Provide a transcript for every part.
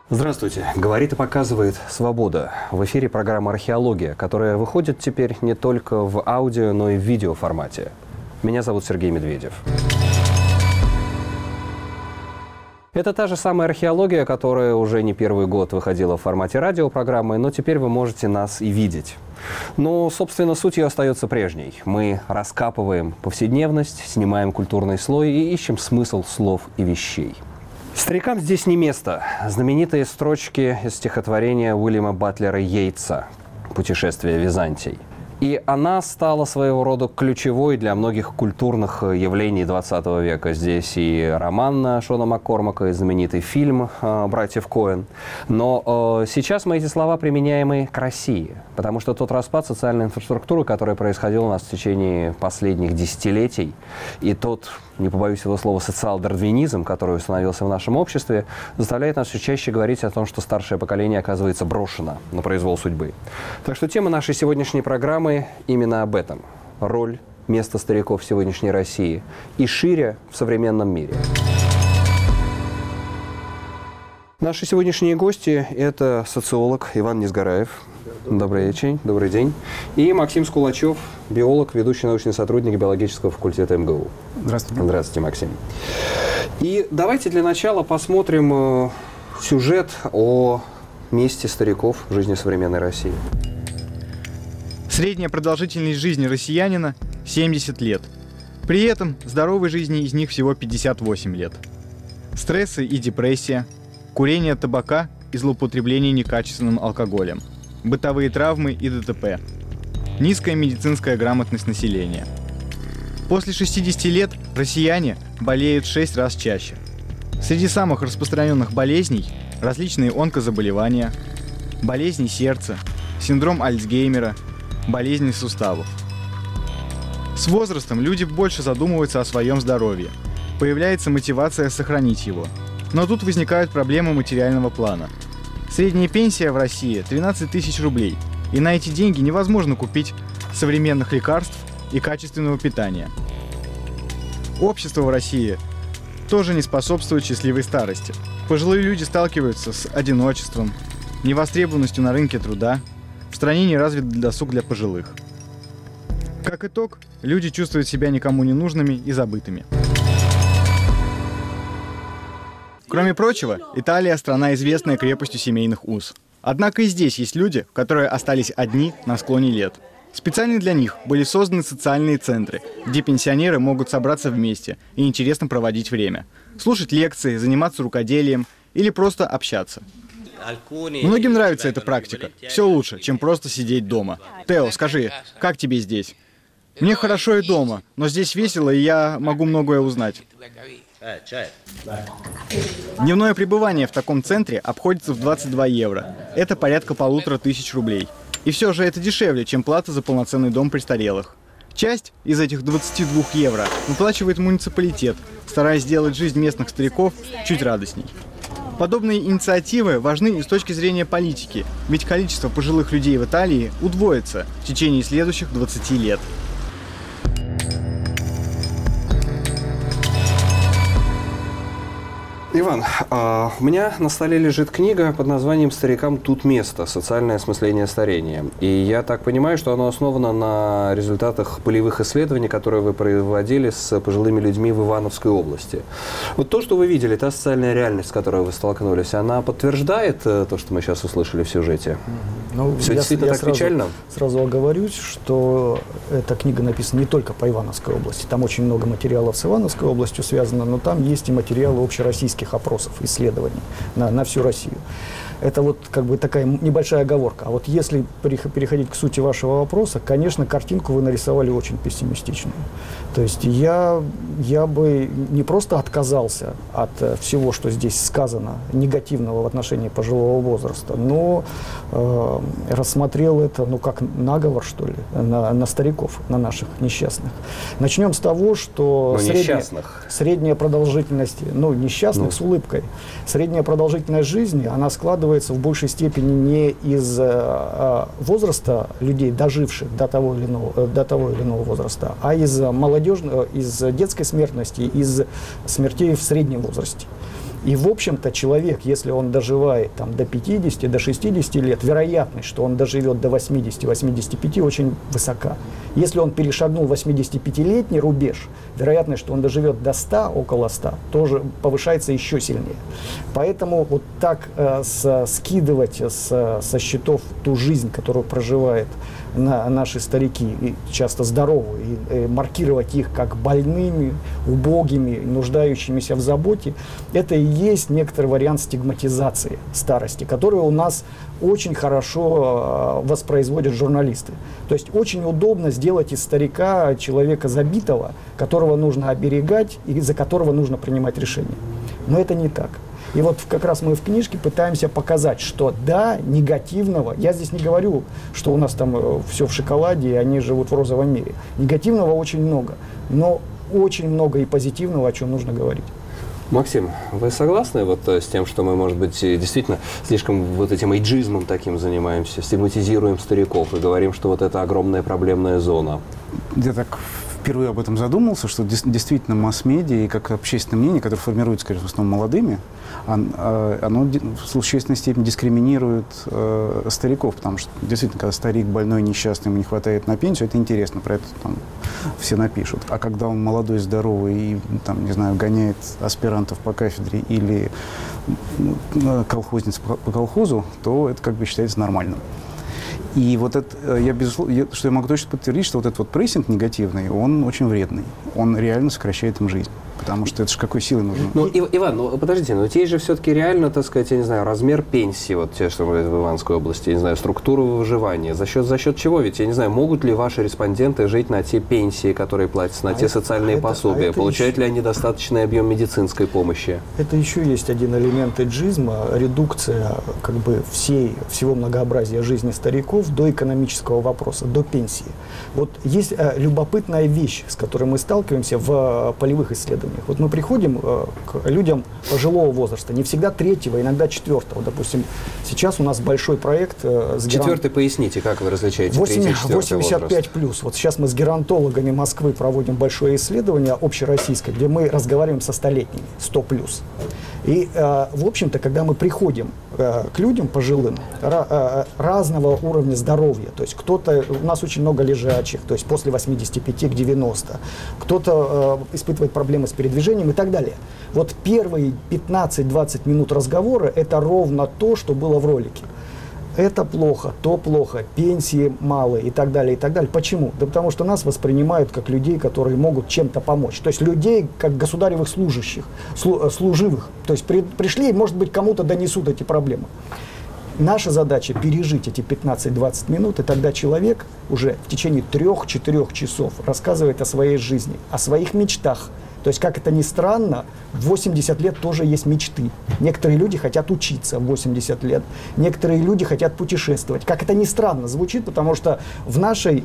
Здравствуйте. Говорит и показывает «Свобода». В эфире программа «Археология», которая выходит теперь не только в аудио, но и в видеоформате. Меня зовут Сергей Медведев. Это та же самая археология, которая уже не первый год выходила в формате радиопрограммы, но теперь вы можете нас и видеть. Но, собственно, суть ее остается прежней. Мы раскапываем повседневность, снимаем культурный слой и ищем смысл слов и вещей. Старикам здесь не место. Знаменитые строчки из стихотворения Уильяма Батлера Йейтса «Путешествие в Византий». И она стала своего рода ключевой для многих культурных явлений 20 века. Здесь и роман Шона Маккормака, и знаменитый фильм «Братьев Коэн». Но сейчас мы эти слова применяем и к России, потому что тот распад социальной инфраструктуры, который происходил у нас в течение последних десятилетий, и тот, не побоюсь этого слова, социал-дарвинизм, который установился в нашем обществе, заставляет нас все чаще говорить о том, что старшее поколение оказывается брошено на произвол судьбы. Так что тема нашей сегодняшней программы именно об этом. Роль, место стариков в сегодняшней России и шире в современном мире. Наши сегодняшние гости – это социолог Иван Низгараев. Добрый день. И Максим Скулачев, биолог, ведущий научный сотрудник биологического факультета МГУ. Здравствуйте. Здравствуйте, Максим. И давайте для начала посмотрим сюжет о месте стариков в жизни современной России. Средняя продолжительность жизни россиянина – 70 лет. При этом здоровой жизни из них всего 58 лет. Стрессы и депрессия, курение табака и злоупотребление некачественным алкоголем, бытовые травмы и ДТП, низкая медицинская грамотность населения. После 60 лет россияне болеют 6 раз чаще. Среди самых распространенных болезней – различные онкозаболевания, болезни сердца, синдром Альцгеймера, болезни суставов. С возрастом люди больше задумываются о своем здоровье. Появляется мотивация сохранить его. Но тут возникают проблемы материального плана. Средняя пенсия в России 13 тысяч рублей, и на эти деньги невозможно купить современных лекарств и качественного питания. Общество в России тоже не способствует счастливой старости. Пожилые люди сталкиваются с одиночеством, невостребованностью на рынке труда. В стране не развит досуг для пожилых. Как итог, люди чувствуют себя никому не нужными и забытыми. Кроме прочего, Италия – страна, известная крепостью семейных уз. Однако и здесь есть люди, которые остались одни на склоне лет. Специально для них были созданы социальные центры, где пенсионеры могут собраться вместе и интересно проводить время, слушать лекции, заниматься рукоделием или просто общаться. Многим нравится эта практика. Все лучше, чем просто сидеть дома. Тео, скажи, как тебе здесь? Мне хорошо и дома, но здесь весело, и я могу многое узнать. Дневное пребывание в таком центре обходится в 22 евро. Это порядка 1500 рублей. И все же это дешевле, чем плата за полноценный дом престарелых. Часть из этих 22 евро выплачивает муниципалитет, стараясь сделать жизнь местных стариков чуть радостней. Подобные инициативы важны и с точки зрения политики, ведь количество пожилых людей в Италии удвоится в течение следующих 20 лет. Иван, у меня на столе лежит книга под названием «Старикам тут место. Социальное осмысление старения». И я так понимаю, что оно основано на результатах полевых исследований, которые вы проводили с пожилыми людьми в Ивановской области. Вот то, что вы видели, та социальная реальность, с которой вы столкнулись, она подтверждает то, что мы сейчас услышали в сюжете? Ну, Все действительно так печально? Сразу оговорюсь, что эта книга написана не только по Ивановской области. Там очень много материалов с Ивановской областью связано, но там есть и материалы общероссийских опросов, исследований на всю Россию. Это вот как бы такая небольшая оговорка. А вот если переходить к сути вашего вопроса, конечно, картинку вы нарисовали очень пессимистичную. То есть я бы не просто отказался от всего, что здесь сказано, негативного в отношении пожилого возраста, но рассмотрел это, как наговор, что ли, на стариков, на наших несчастных. Начнем с того, что средняя продолжительность, несчастных с улыбкой, средняя продолжительность жизни, она складывается в большей степени не из возраста людей, доживших до того или иного возраста, а из детской смертности, из смертей в среднем возрасте. И, в общем-то, человек, если он доживает там, до 50, до 60 лет, вероятность, что он доживет до 80-85, очень высока. Если он перешагнул 85-летний рубеж, вероятность, что он доживет до 100, около 100, тоже повышается еще сильнее. Поэтому вот так скидывать со счетов ту жизнь, которую проживают наши старики, и часто здоровые, и маркировать их как больными, убогими, нуждающимися в заботе, это и есть некоторый вариант стигматизации старости, который у нас очень хорошо воспроизводят журналисты. То есть очень удобно сделать из старика человека забитого, которого нужно оберегать и за которого нужно принимать решения. Но это не так. И вот как раз мы в книжке пытаемся показать, что да, негативного, я здесь не говорю, что у нас там все в шоколаде, и они живут в розовом мире. Негативного очень много, но очень много и позитивного, о чем нужно говорить. Максим, вы согласны вот с тем, что мы, может быть, действительно слишком вот этим эйджизмом таким занимаемся, стигматизируем стариков и говорим, что вот это огромная проблемная зона? Я так впервые об этом задумался, что действительно масс-медиа и как общественное мнение, которое формируется, конечно, в основном молодыми, оно в существенной степени дискриминирует стариков, потому что действительно, когда старик больной, несчастный, ему не хватает на пенсию, это интересно, про это там все напишут. А когда он молодой, здоровый и, там, не знаю, гоняет аспирантов по кафедре или колхозниц по колхозу, то это как бы считается нормальным. И вот это, что я могу точно подтвердить, что вот этот вот прессинг негативный, он очень вредный. Он реально сокращает им жизнь. Потому что это же какой силой нужно? Ну, Иван, ну подождите, но здесь же все-таки реально, так сказать, я не знаю, размер пенсии, вот те, что говорят в Иванской области, я не знаю, структура выживания. За счет чего? Ведь, я не знаю, могут ли ваши респонденты жить на те пенсии, которые платятся, на те социальные пособия? Получают ли они достаточный объем медицинской помощи? Это еще есть один элемент эйджизма, редукция как бы всего многообразия жизни стариков до экономического вопроса, до пенсии. Вот есть любопытная вещь, с которой мы сталкиваемся в полевых исследованиях. Вот мы приходим к людям пожилого возраста, не всегда третьего, иногда четвертого. Допустим, сейчас у нас большой проект с Четвертый, поясните, как вы различаете 85 плюс. Вот сейчас мы с геронтологами Москвы проводим большое исследование общероссийское, где мы разговариваем со столетними, 100 плюс. И, в общем-то, когда мы приходим к людям пожилым разного уровня здоровья, то есть кто-то, у нас очень много лежачих, то есть после 85 к 90, кто-то испытывает проблемы с передвижением и так далее. Вот первые 15-20 минут разговора – это ровно то, что было в ролике. Это плохо, то плохо, пенсии мало и так далее, и так далее. Почему? Да потому что нас воспринимают как людей, которые могут чем-то помочь. То есть людей как государевых служащих, служивых. То есть пришли и, может быть, кому-то донесут эти проблемы. Наша задача пережить эти 15-20 минут, и тогда человек уже в течение 3-4 часов рассказывает о своей жизни, о своих мечтах. То есть, как это ни странно, в 80 лет тоже есть мечты. Некоторые люди хотят учиться в 80 лет, некоторые люди хотят путешествовать. Как это ни странно звучит, потому что в нашем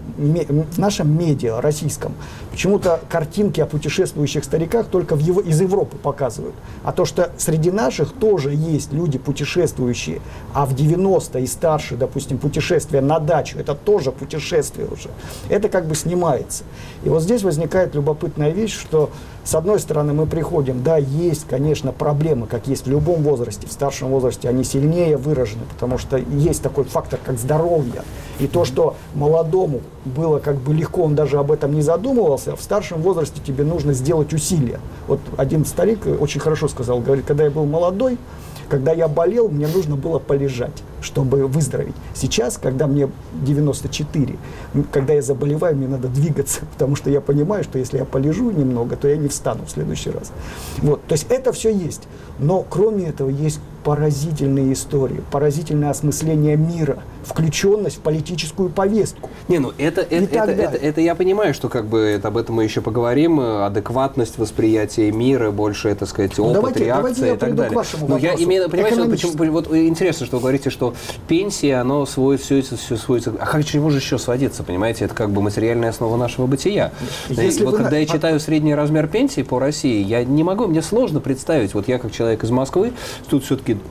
медиа российском почему-то картинки о путешествующих стариках только из Европы показывают. А то, что среди наших тоже есть люди путешествующие, а в 90 и старше, допустим, путешествие на дачу, это тоже путешествие уже. Это как бы снимается. И вот здесь возникает любопытная вещь, что с одной стороны мы приходим, да, есть, конечно, проблемы, как есть в любом возрасте, в старшем возрасте они сильнее выражены, потому что есть такой фактор, как здоровье. И то, что молодому было как бы легко, он даже об этом не задумывался, в старшем возрасте тебе нужно сделать усилия. Вот один старик очень хорошо сказал, говорит, когда я был молодой, когда я болел, мне нужно было полежать, чтобы выздороветь. Сейчас, когда мне 94, когда я заболеваю, мне надо двигаться, потому что я понимаю, что если я полежу немного, то я не встану в следующий раз. Вот. То есть это все есть. Но кроме этого есть поразительные истории, поразительное осмысление мира, включенность в политическую повестку. Не, ну это я понимаю, что как бы об этом мы еще поговорим, адекватность восприятия мира, больше, так сказать, опыт, реакция и так далее. Но я именно понимаю, почему, вот интересно, что вы говорите, что пенсия, оно сводится, а как чему же еще сводиться, понимаете, это как бы материальная основа нашего бытия. Вот когда я читаю средний размер пенсии по России, я не могу, мне сложно представить, вот я как человек из Москвы, тут все-таки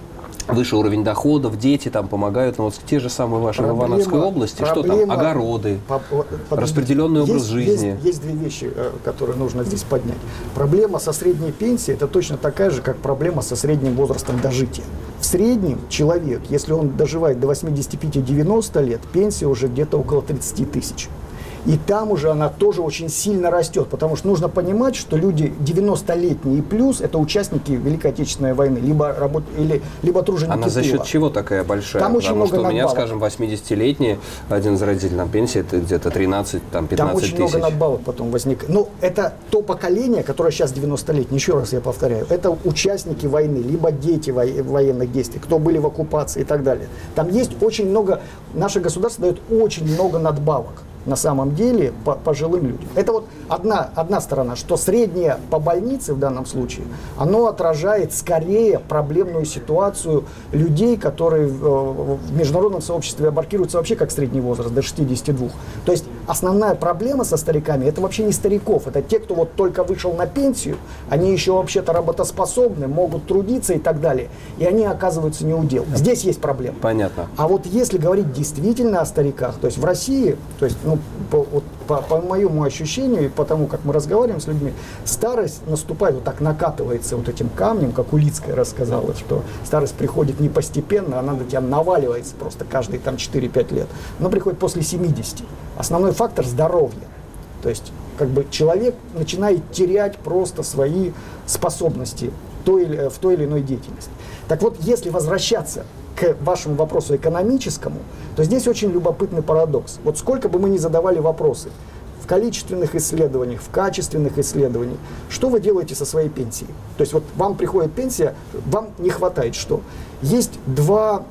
выше уровень доходов, дети там помогают, но вот те же самые ваши в Ивановской области, что там, огороды, распределенный образ жизни. Есть две вещи, которые нужно здесь поднять. Проблема со средней пенсией – это точно такая же, как проблема со средним возрастом дожития. В среднем человек, если он доживает до 85-90 лет, пенсия уже где-то около 30 тысяч. И там уже она тоже очень сильно растет, потому что нужно понимать, что люди 90-летние и плюс – это участники Великой Отечественной войны, либо труженики Она за счет тыла. чего такая большая? Там очень Потому много что у меня, надбавок. скажем, 80-летний, один из родителей, там пенсия это где-то 13-15 Там очень тысяч. много надбавок потом возникает. Но это то поколение, которое сейчас 90-летнее, еще раз я повторяю, это участники войны, либо дети военных действий, кто были в оккупации и так далее. Там есть очень много, наше государство дает очень много надбавок. На самом деле по пожилым людям. Это вот одна сторона, что среднее по больнице в данном случае, оно отражает скорее проблемную ситуацию людей, которые в международном сообществе аборкируются вообще как средний возраст, до 62. То есть основная проблема со стариками, это вообще не стариков, это те, кто вот только вышел на пенсию, они еще вообще-то работоспособны, могут трудиться и так далее, и они оказываются не у дел. Здесь есть проблема. Понятно. А вот если говорить действительно о стариках, то есть в России, то есть по моему ощущению и по тому, как мы разговариваем с людьми, старость наступает, вот так накатывается вот этим камнем, как Улицкая рассказала, что старость приходит не постепенно, она на тебя наваливается просто каждые там 4-5 лет. Она приходит после 70. Основной фактор – здоровье. То есть как бы человек начинает терять просто свои способности в той или иной деятельности. Так вот, если возвращаться к вашему вопросу экономическому, то здесь очень любопытный парадокс. Вот сколько бы мы ни задавали вопросы в количественных исследованиях, в качественных исследованиях, что вы делаете со своей пенсией? То есть вот вам приходит пенсия, вам не хватает что? Есть две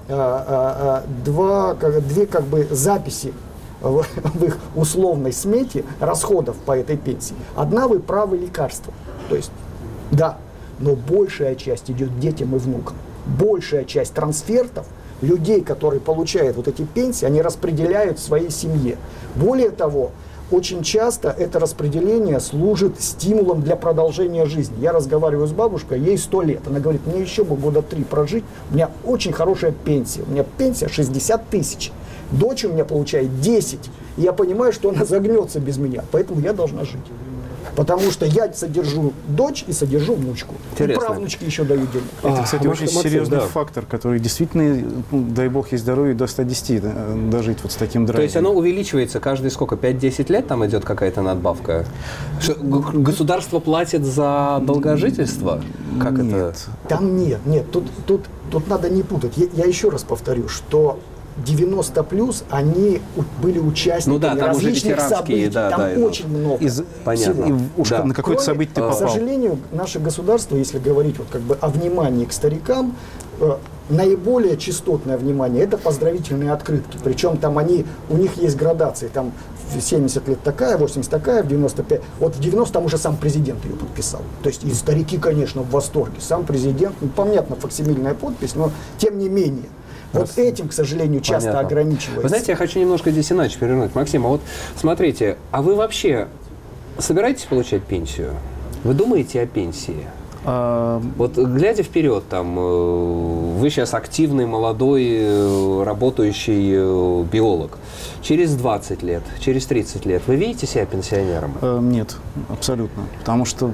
как бы записи в их условной смете расходов по этой пенсии. Одна – вы правы лекарства. То есть, да, но большая часть идет детям и внукам. Большая часть трансфертов людей, которые получают вот эти пенсии, они распределяют в своей семье. Более того, очень часто это распределение служит стимулом для продолжения жизни. Я разговариваю с бабушкой, ей 100 лет. Она говорит, мне еще бы года 3 прожить, у меня очень хорошая пенсия. У меня пенсия 60 тысяч. Дочь у меня получает 10. И я понимаю, что она загнется без меня, поэтому я должна жить. Потому что я содержу дочь и содержу внучку. Интересно. И правнучки еще даю денег. Это, кстати, очень серьезный да. фактор, который действительно, дай бог, есть здоровье до 110 дожить вот с таким драйвом. То есть оно увеличивается каждые сколько? 5-10 лет там идет какая-то надбавка? Государство платит за долгожительство? Как Нет. это? Там нет. Тут надо не путать. Я еще раз повторю, что 90 плюс, они были участниками Ну да, там уже различных ветеранские, событий. да, там да, очень много Понятно. всего. И уж Да. на какое-то событие ты К попал. сожалению, наше государство, если говорить вот как бы о внимании к старикам, наиболее частотное внимание – это поздравительные открытки. Причем там у них есть градации. Там в 70 лет такая, 80 такая, в 95. Вот в 90 там уже сам президент ее подписал. То есть и старики, конечно, в восторге. Сам президент, ну, понятно, факсимильная подпись, но тем не менее. Вот этим, к сожалению, часто Понятно. ограничивается. Вы знаете, я хочу немножко здесь иначе перевернуть. Максим, а вот смотрите, а вы вообще собираетесь получать пенсию? Вы думаете о пенсии? Вот глядя вперед, там, вы сейчас активный, молодой, работающий биолог. Через 20 лет, через 30 лет вы видите себя пенсионером? Нет, абсолютно. Потому что,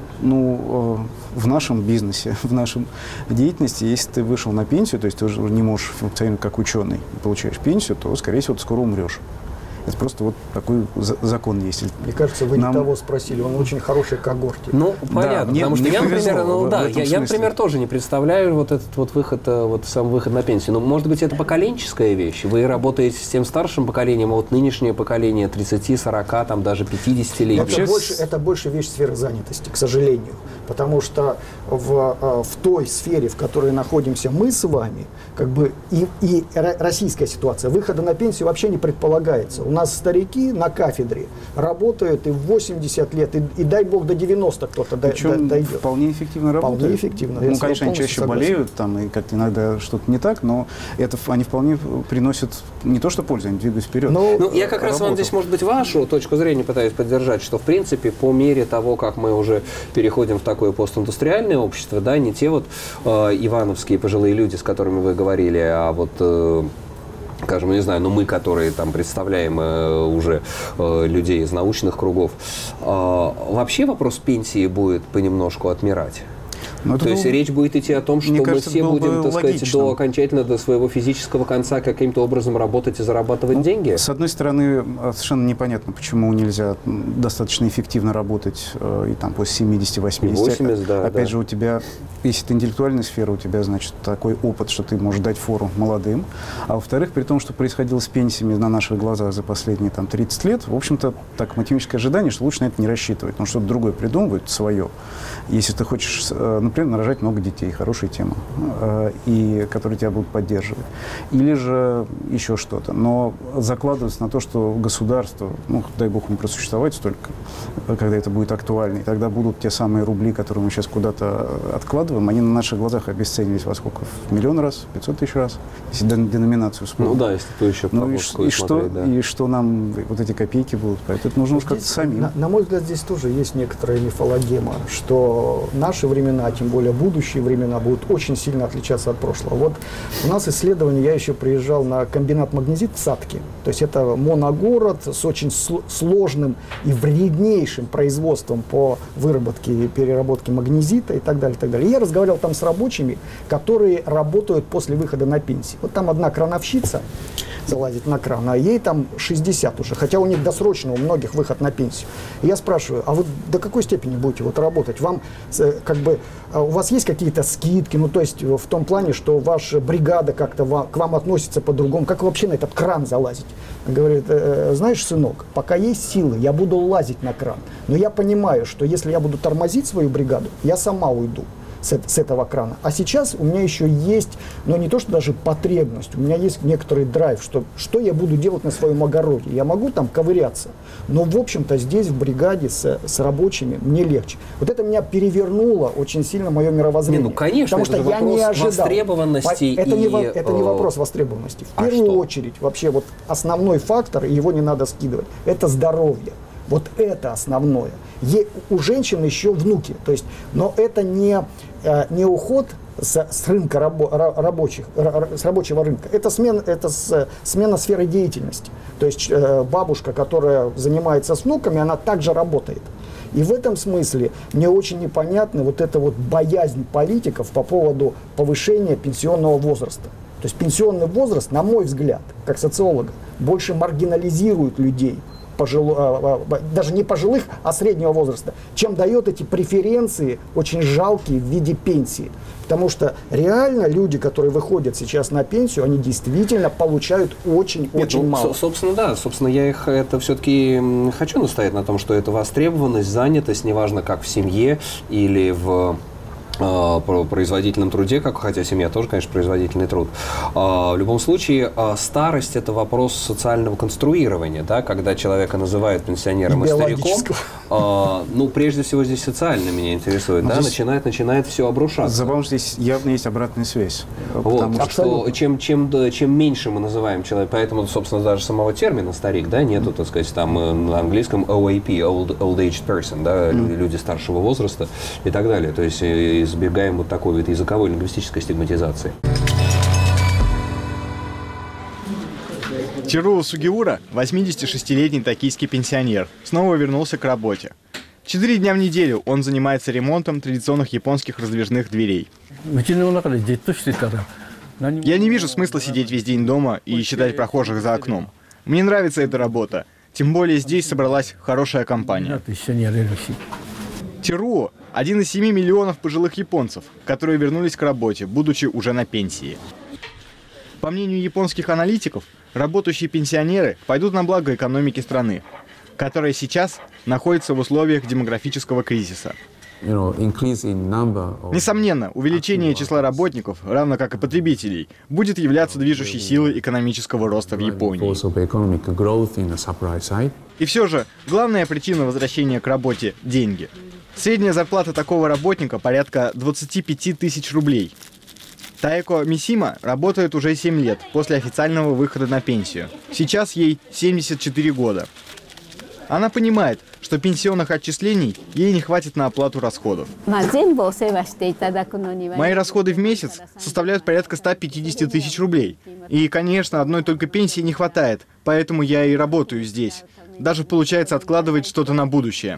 в нашем бизнесе, в нашем деятельности, если ты вышел на пенсию, то есть ты уже не можешь функционировать как ученый и получаешь пенсию, то, скорее всего, ты скоро умрешь. Это просто вот такой закон есть. Мне кажется, вы не того спросили, он очень хороший когорте. Ну, понятно, мне- потому что мне я, повезло например, в этом смысле. тоже не представляю вот этот вот выход, сам выход на пенсию. Но, может быть, это поколенческая вещь? Вы работаете с тем старшим поколением, а вот нынешнее поколение 30, 40, там даже 50 лет. Это больше вещь сферы занятости, к сожалению. Потому что в той сфере, в которой находимся мы с вами, как бы и российская ситуация, выхода на пенсию вообще не предполагается. У нас старики на кафедре работают и в 80 лет, и дай бог до 90 кто-то дойдет. Вполне эффективно работают. Вполне эффективно. Ну, конечно, они чаще болеют, там, и как-то иногда что-то не так, но они вполне приносят не то что пользу, они двигаются вперед. Ну, я как раз вам здесь, может быть, вашу точку зрения пытаюсь поддержать, что, в принципе, по мере того, как мы уже переходим в такое постиндустриальное общество, да, не те вот ивановские пожилые люди, с которыми вы говорили, а вот... скажем, не знаю, но мы, которые там представляем уже людей из научных кругов, вообще вопрос пенсии будет понемножку отмирать. То есть речь будет идти о том, что мы все будем, так сказать, окончательно до своего физического конца каким-то образом работать и зарабатывать деньги? С одной стороны, совершенно непонятно, почему нельзя достаточно эффективно работать и там после 70-80. 80, да. Опять же, у тебя, если это интеллектуальная сфера, у тебя, значит, такой опыт, что ты можешь дать фору молодым. А во-вторых, при том, что происходило с пенсиями на наших глазах за последние там 30 лет, в общем-то, так математическое ожидание, что лучше на это не рассчитывать, но что-то другое придумывать, свое. Если ты хочешь, например, нарожать много детей, хорошая тема, и которые тебя будут поддерживать. Или же еще что-то. Но закладываться на то, что государство, ну, дай бог ему просуществовать столько, когда это будет актуально, и тогда будут те самые рубли, которые мы сейчас куда-то откладываем, они на наших глазах обесценились во сколько? В миллион раз? 500 тысяч раз? Если деноминацию вспомнить. Ну да, если то еще и что нам вот эти копейки будут? Поэтому это нужно уж как-то самим. На мой взгляд, здесь тоже есть некоторая мифологема, что наши времена, тем более будущие времена, будут очень сильно отличаться от прошлого. Вот у нас исследование, я еще приезжал на комбинат магнезит в Сатке, то есть это моногород с очень сложным и вреднейшим производством по выработке и переработке магнезита и так далее, и так далее. И я разговаривал там с рабочими, которые работают после выхода на пенсию. Вот там одна крановщица залазит на кран, а ей там 60 уже, хотя у них досрочно, у многих выход на пенсию. И я спрашиваю, а вы до какой степени будете вот работать? Вам как бы, у вас есть какие-то скидки, ну то есть в том плане, что ваша бригада как-то к вам относится по-другому, как вы вообще на этот кран залазить? Говорит, знаешь, сынок, пока есть силы, я буду лазить на кран, но я понимаю, что если я буду тормозить свою бригаду, я сама уйду с этого крана. А сейчас у меня еще есть, но не то, что даже потребность, у меня есть некоторый драйв, что я буду делать на своем огороде. Я могу там ковыряться, но, в общем-то, здесь, в бригаде с рабочими, мне легче. Вот это меня перевернуло очень сильно мое мировоззрение. Ну, конечно, потому что я не ожидал. Востребованности это не вопрос востребованности. В первую очередь, вообще, вот основной фактор, и его не надо скидывать, это здоровье. Вот это основное. У женщин еще внуки, то есть, но это не уход с рынка с рабочего рынка, это смена сферы деятельности. То есть бабушка, которая занимается с внуками, она также работает. И в этом смысле мне очень непонятна вот эта вот боязнь политиков по поводу повышения пенсионного возраста. То есть пенсионный возраст, на мой взгляд, как социолога, больше маргинализирует людей, даже не пожилых, а среднего возраста, чем дает эти преференции очень жалкие в виде пенсии. Потому что реально люди, которые выходят сейчас на пенсию, они действительно получают очень мало. Собственно, да. Собственно, я это все-таки хочу настоять на том, что это востребованность, занятость, неважно, как в семье или в производительном труде, хотя семья тоже, конечно, производительный труд. В любом случае, старость – это вопрос социального конструирования, да, когда человека называют пенсионером и стариком. Ну, прежде всего, здесь социально меня интересует, да, начинает все обрушаться. Забавно, что здесь явно есть обратная связь. Вот, что чем меньше мы называем человека, поэтому, собственно, даже самого термина «старик», да, нету, так сказать, там на английском OAP, Old Aged Person, да, люди старшего возраста и так далее. То есть избегаем вот такой вот языковой лингвистической стигматизации. Теруо Сугиура, 86-летний токийский пенсионер, снова вернулся к работе. 4 дня в неделю он занимается ремонтом традиционных японских раздвижных дверей. Я не вижу смысла сидеть весь день дома и считать прохожих за окном. Мне нравится эта работа, тем более здесь собралась хорошая компания. Теруо – один из 7 миллионов пожилых японцев, которые вернулись к работе, будучи уже на пенсии. По мнению японских аналитиков, работающие пенсионеры пойдут на благо экономики страны, которая сейчас находится в условиях демографического кризиса. Несомненно, увеличение числа работников, равно как и потребителей, будет являться движущей силой экономического роста в Японии. И все же, главная причина возвращения к работе – деньги. Средняя зарплата такого работника порядка 25 тысяч рублей. Таэко Мисима работает уже 7 лет после официального выхода на пенсию. Сейчас ей 74 года. Она понимает, что пенсионных отчислений ей не хватит на оплату расходов. Мои расходы в месяц составляют порядка 150 тысяч рублей. И, конечно, одной только пенсии не хватает, поэтому я и работаю здесь. Даже получается откладывать что-то на будущее.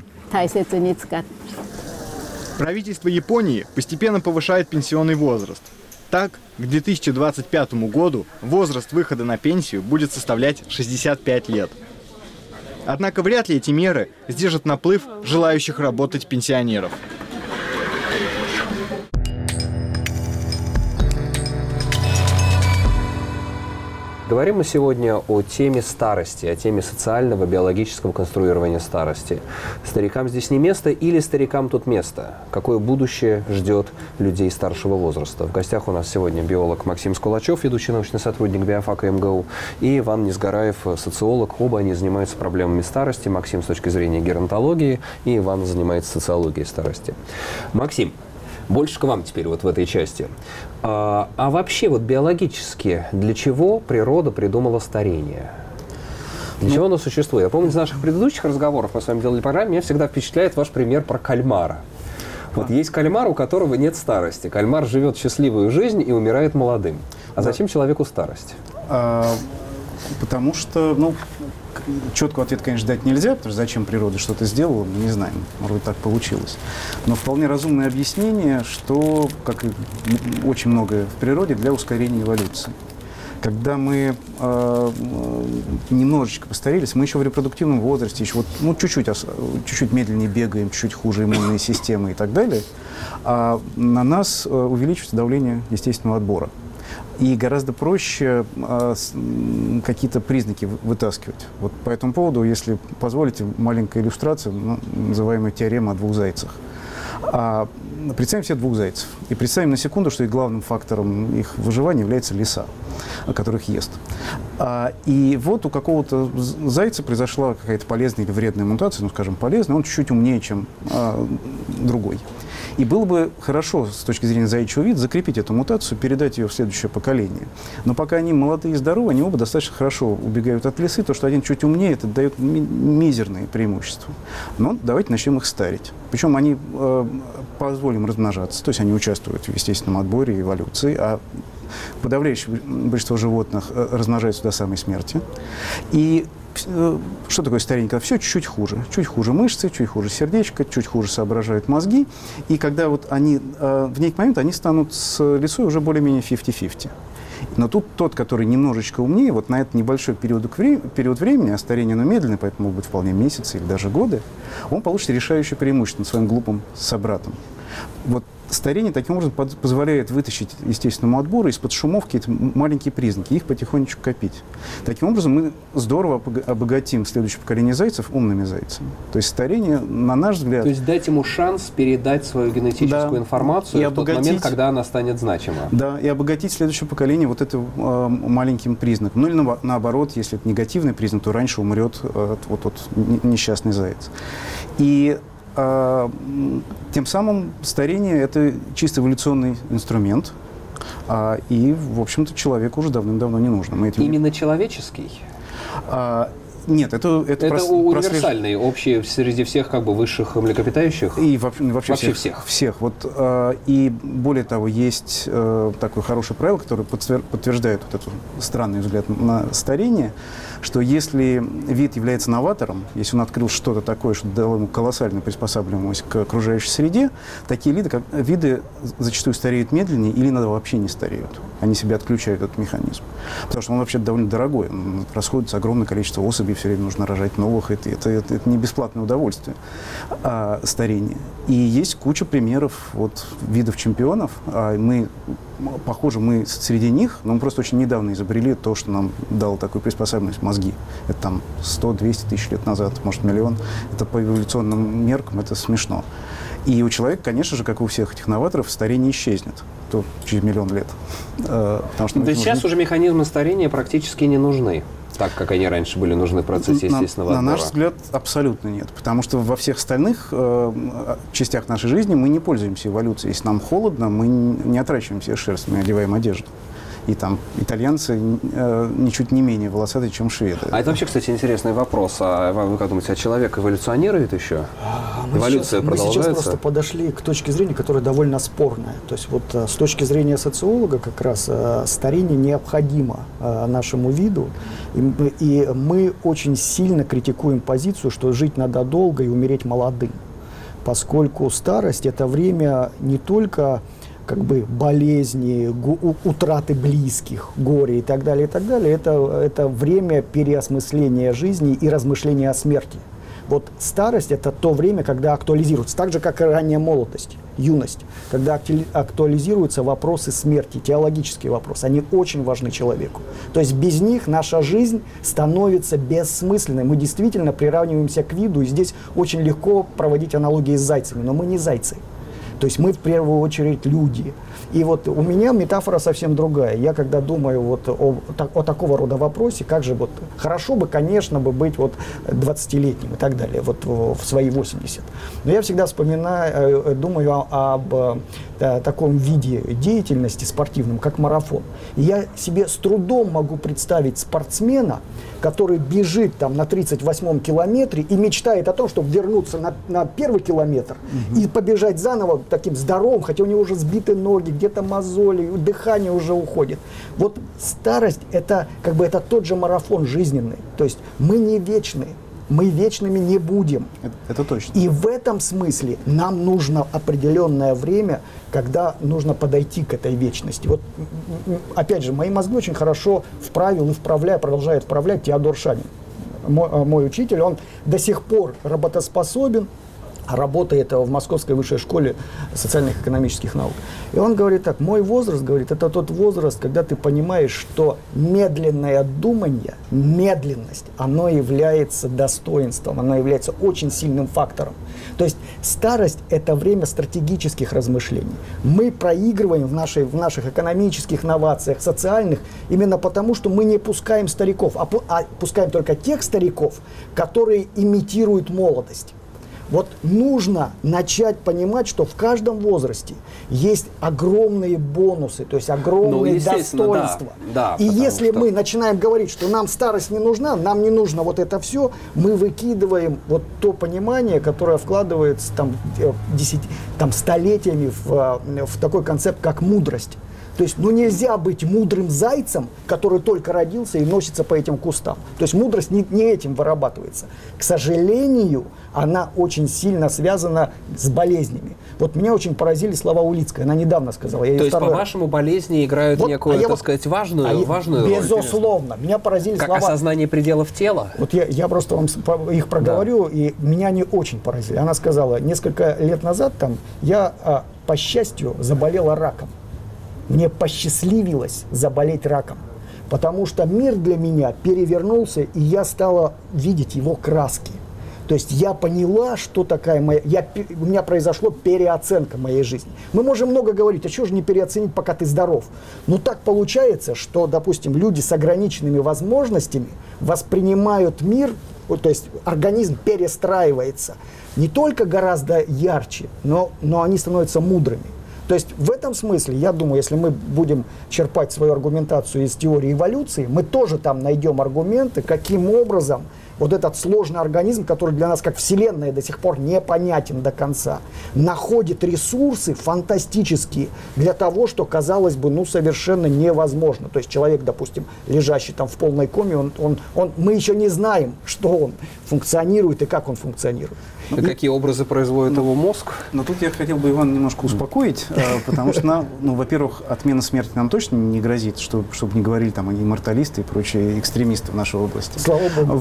Правительство Японии постепенно повышает пенсионный возраст. Так, к 2025 году возраст выхода на пенсию будет составлять 65 лет. Однако вряд ли эти меры сдержат наплыв желающих работать пенсионеров. Говорим мы сегодня о теме старости, о теме социального, биологического конструирования старости. Старикам здесь не место или старикам тут место? Какое будущее ждет людей старшего возраста? В гостях у нас сегодня биолог Максим Скулачев, ведущий научный сотрудник биофака МГУ, и Иван Несгараев, социолог. Оба они занимаются проблемами старости. Максим с точки зрения геронтологии, и Иван занимается социологией старости. Максим, больше к вам теперь вот в этой части. А вообще вот биологически для чего природа придумала старение? Для чего оно существует? Я помню, из наших предыдущих разговоров, мы с вами делали программу, меня всегда впечатляет ваш пример про кальмара. Вот есть кальмар, у которого нет старости. Кальмар живет счастливую жизнь и умирает молодым. А зачем человеку старость? Потому что, четкого ответа, конечно, дать нельзя, потому что зачем природа что-то сделала, мы не знаем. Может быть, так получилось. Но вполне разумное объяснение, что, как и очень многое в природе, для ускорения эволюции. Когда мы немножечко постарелись, мы еще в репродуктивном возрасте, еще чуть-чуть медленнее бегаем, чуть хуже иммунные системы и так далее, а на нас увеличивается давление естественного отбора. И гораздо проще какие-то признаки вытаскивать. Вот по этому поводу, если позволите, маленькая иллюстрация, называемая теорема о двух зайцах. Представим себе двух зайцев. И представим на секунду, что их главным фактором их выживания является лиса, которых ест. И вот у какого-то зайца произошла какая-то полезная или вредная мутация, скажем, полезная, он чуть-чуть умнее, чем другой. И было бы хорошо, с точки зрения заячьего вида, закрепить эту мутацию, передать ее в следующее поколение. Но пока они молодые и здоровые, они оба достаточно хорошо убегают от лисы. То, что один чуть умнее, это дает мизерные преимущества. Но давайте начнем их старить. Причем они позволим размножаться, то есть они участвуют в естественном отборе и эволюции, а подавляющее большинство животных размножаются до самой смерти. И что такое старение? Когда все чуть-чуть хуже. Чуть хуже мышцы, чуть хуже сердечко, чуть хуже соображают мозги. И когда вот они в некий момент они станут с лисой уже более-менее 50-50. Но тут тот, который немножечко умнее, вот на этот небольшой период времени, а старение оно медленное, поэтому могут быть вполне месяцы или даже годы, он получит решающее преимущество над своим глупым собратом. Вот старение таким образом позволяет вытащить естественному отбору из-под шумовки эти маленькие признаки, их потихонечку копить. Таким образом мы здорово обогатим следующее поколение зайцев умными зайцами. То есть старение, на наш взгляд... То есть дать ему шанс передать свою генетическую информацию в тот момент, когда она станет значима. Да, и обогатить следующее поколение вот этим маленьким признаком. Ну или наоборот, если это негативный признак, то раньше умрет вот тот несчастный заяц. И тем самым старение – это чисто эволюционный инструмент, и, в общем-то, человеку уже давным-давно не нужно. Именно человеческий? Нет, это универсальный, общий среди всех высших млекопитающих? И вообще всех. Вот, и более того, есть такое хорошее правило, которое подтверждает вот этот странный взгляд на старение, что если вид является новатором, если он открыл что-то такое, что дало ему колоссальную приспосабливаемость к окружающей среде, такие виды зачастую стареют медленнее или иногда вообще не стареют. Они себя отключают от механизма. Потому что он вообще довольно дорогой. Он расходуется огромное количество особей, все время нужно рожать новых. Это не бесплатное удовольствие старение. И есть куча примеров видов чемпионов. Мы похоже, мы среди них, но мы просто очень недавно изобрели то, что нам дало такую приспособленность мозги. Это там 100-200 тысяч лет назад, может, миллион. Это по эволюционным меркам, это смешно. И у человека, конечно же, как и у всех этих новаторов, старение исчезнет через миллион лет. Потому что сейчас уже механизмы старения практически не нужны, так как они раньше были нужны в процессе естественного отбора. На наш взгляд, абсолютно нет. Потому что во всех остальных частях нашей жизни мы не пользуемся эволюцией. Если нам холодно, мы не отращиваем себе шерсть, мы одеваем одежду. И там итальянцы ничуть не менее волосатые, чем шведы. А это вообще, кстати, интересный вопрос. А вы как думаете, человек эволюционирует еще? Эволюция продолжается? Мы сейчас просто подошли к точке зрения, которая довольно спорная. То есть вот с точки зрения социолога как раз старение необходимо нашему виду. И мы очень сильно критикуем позицию, что жить надо долго и умереть молодым. Поскольку старость – это время не только как бы болезни, утраты близких, горе и так далее, это время переосмысления жизни и размышления о смерти. Вот старость – это то время, когда актуализируется, так же, как и ранняя молодость, юность, когда актуализируются вопросы смерти, теологические вопросы, они очень важны человеку. То есть без них наша жизнь становится бессмысленной. Мы действительно приравниваемся к виду, и здесь очень легко проводить аналогии с зайцами, но мы не зайцы. То есть мы в первую очередь люди. И вот у меня метафора совсем другая. Я когда думаю вот о такого рода вопросе, как же вот хорошо бы, конечно, быть вот 20-летним и так далее, вот в свои 80. Но я всегда думаю об таком виде деятельности спортивном, как марафон. И я себе с трудом могу представить спортсмена, который бежит там на 38-м километре и мечтает о том, чтобы вернуться на первый километр и побежать заново таким здоровым, хотя у него уже сбиты ноги, где-то мозоли, дыхание уже уходит. Вот старость это как бы это тот же марафон жизненный. То есть мы не вечны. Мы вечными не будем. Это точно. И в этом смысле нам нужно определенное время, когда нужно подойти к этой вечности. Вот, опять же, мои мозги очень хорошо вправил и продолжает вправлять Теодор Шанин. Мой учитель, он до сих пор работоспособен, работает в Московской высшей школе социальных и экономических наук. И он говорит так: мой возраст, говорит, это тот возраст, когда ты понимаешь, что медленное думание, медленность, оно является достоинством, оно является очень сильным фактором. То есть старость – это время стратегических размышлений. Мы проигрываем в наших экономических новациях, социальных, именно потому, что мы не пускаем стариков, а пускаем только тех стариков, которые имитируют молодость. Вот нужно начать понимать, что в каждом возрасте есть огромные бонусы, то есть огромные достоинства. Да, и если мы начинаем говорить, что нам старость не нужна, нам не нужно вот это все, мы выкидываем вот то понимание, которое вкладывается там столетиями в такой концепт, как мудрость. То есть, нельзя быть мудрым зайцем, который только родился и носится по этим кустам. То есть мудрость не этим вырабатывается. К сожалению, она очень сильно связана с болезнями. Вот меня очень поразили слова Улицкой. Она недавно сказала. То есть, по-вашему, болезни играют некую, так сказать, важную роль? Безусловно. Меня поразили слова. Как осознание пределов тела? Вот я просто вам их проговорю, и меня они очень поразили. Она сказала: несколько лет назад я, по счастью, заболела раком. Мне посчастливилось заболеть раком, потому что мир для меня перевернулся, и я стала видеть его краски. То есть я поняла, что такая у меня произошла переоценка моей жизни. Мы можем много говорить, а чего же не переоценить, пока ты здоров? Но так получается, что, допустим, люди с ограниченными возможностями воспринимают мир, то есть организм перестраивается не только гораздо ярче, но они становятся мудрыми. То есть в этом смысле, я думаю, если мы будем черпать свою аргументацию из теории эволюции, мы тоже там найдем аргументы, каким образом вот этот сложный организм, который для нас как Вселенная до сих пор непонятен до конца, находит ресурсы фантастические для того, что, казалось бы, совершенно невозможно. То есть человек, допустим, лежащий там в полной коме, мы еще не знаем, что он функционирует и как он функционирует. И какие образы производит его мозг? Но тут я хотел бы Ивана немножко успокоить, потому что, во-первых, отмена смерти нам точно не грозит, чтобы не говорили там имморталисты и прочие экстремисты в нашей области. Слава Богу. Вот.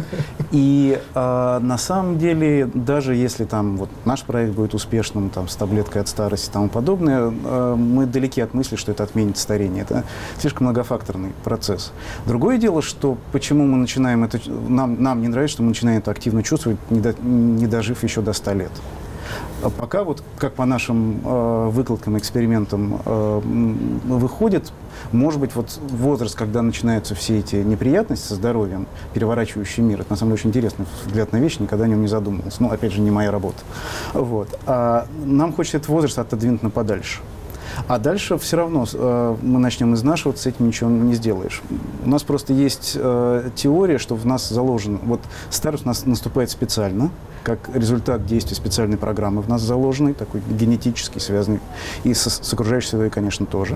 И на самом деле, даже если там вот наш проект будет успешным, там, с таблеткой от старости и тому подобное, мы далеки от мысли, что это отменит старение. Это слишком многофакторный процесс. Другое дело, что почему мы начинаем это, нам не нравится, что мы начинаем это активно чувствовать, не дожив еще до 100 лет. Пока вот, как по нашим выкладкам, экспериментам выходит, может быть, вот возраст, когда начинаются все эти неприятности со здоровьем, переворачивающий мир, это на самом деле очень интересный взгляд на вещи, никогда о нем не задумывался. Ну, опять же, не моя работа. Вот. А нам хочется этот возраст отодвинуть на подальше. А дальше все равно мы начнем изнашиваться, с этим ничего не сделаешь. У нас просто есть теория, что в нас заложено... Вот старость у нас наступает специально, как результат действия специальной программы в нас заложенной, такой генетический, связанный и с окружающей средой, конечно, тоже.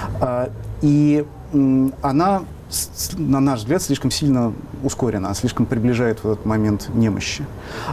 И она, на наш взгляд, слишком сильно ускорена, она слишком приближает в этот момент немощи.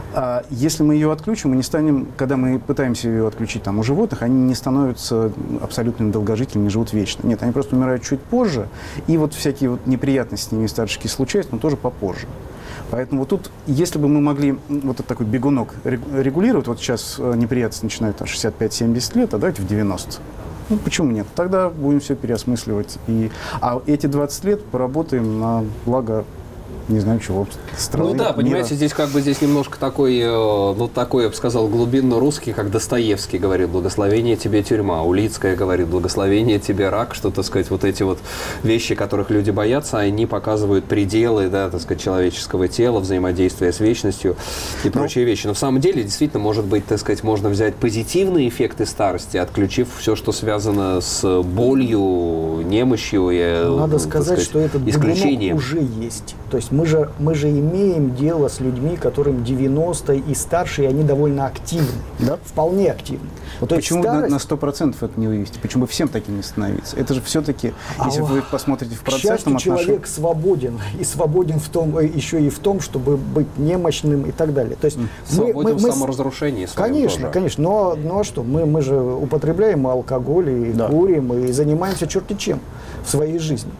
Если мы ее отключим, мы не станем, когда мы пытаемся ее отключить там, у животных, они не становятся абсолютными долгожителями, не живут вечно. Нет, они просто умирают чуть позже, и вот всякие вот неприятности с ними старческие случаются, но тоже попозже. Поэтому вот тут, если бы мы могли вот этот такой бегунок регулировать, вот сейчас неприятности начинают 65-70 лет, а давайте в 90. Ну, почему нет? Тогда будем все переосмысливать. А эти 20 лет поработаем на благо, не знаю чего, страны, Ну да, понимаете, мира. здесь немножко такой, такой, я бы сказал, глубинно русский, как Достоевский говорит, благословение тебе тюрьма, Улицкая говорит, благословение тебе рак, что, так сказать, вот эти вот вещи, которых люди боятся, они показывают пределы, да, так сказать, человеческого тела, взаимодействия с вечностью и прочие вещи. Но в самом деле, действительно, может быть, так сказать, можно взять позитивные эффекты старости, отключив все, что связано с болью, немощью и, надо сказать, что этот исключением уже есть. То есть мы же имеем дело с людьми, которым 90 и старше, и они довольно активны. Да? Вполне активны. Вот почему старость... на 100% это не вывести? Почему бы всем таким не становиться? Это же все-таки, если вы посмотрите в процентном отношении... человек свободен. И свободен в том, еще и в том, чтобы быть немощным и так далее. То есть свободен в саморазрушении своем. Конечно, тоже. Конечно. Но что? Мы же употребляем алкоголь, и курим, и занимаемся черти чем в своей жизни.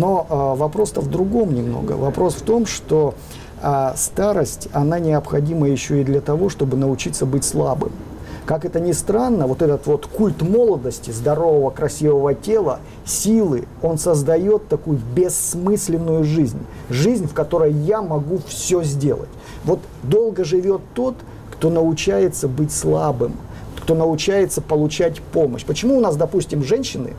Но вопрос-то в другом немного. Вопрос в том, что старость, она необходима еще и для того, чтобы научиться быть слабым. Как это ни странно, вот этот вот культ молодости, здорового, красивого тела, силы, он создает такую бессмысленную жизнь. Жизнь, в которой я могу все сделать. Вот долго живет тот, кто научается быть слабым, кто научается получать помощь. Почему у нас, допустим, женщины